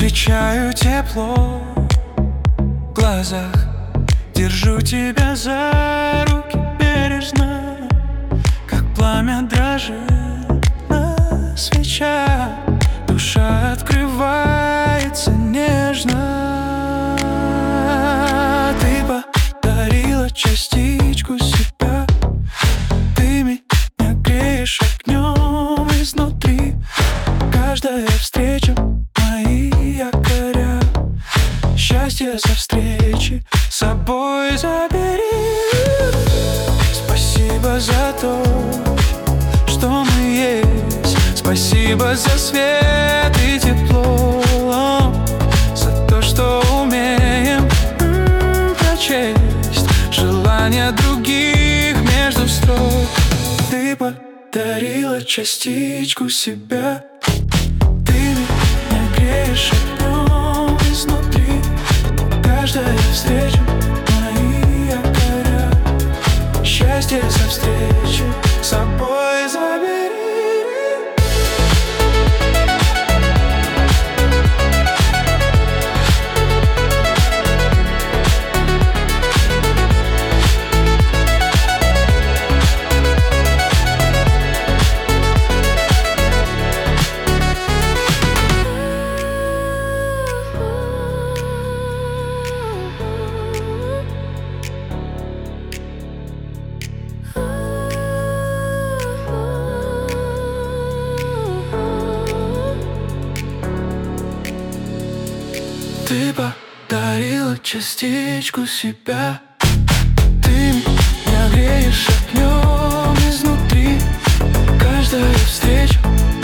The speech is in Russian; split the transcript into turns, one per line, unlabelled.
Встречаю тепло в глазах, держу тебя за руки бережно, как пламя дрожит на свечах. Душа открывается нежно. Ты подарила частичку себя, ты меня греешь огнем изнутри. Каждая встреча мои якоря, счастье со встречи с собой забери. Спасибо за то, что мы есть. Спасибо за свет и тепло, за то, что умеем прочесть желания других между строк. Ты подарила частичку себя, ты меня греешь огнем изнутри. Каждая встреча мои якоря, счастье со встречи с собой забери. Ты подарила частичку себя, ты меня греешь огнем изнутри. Каждая встреча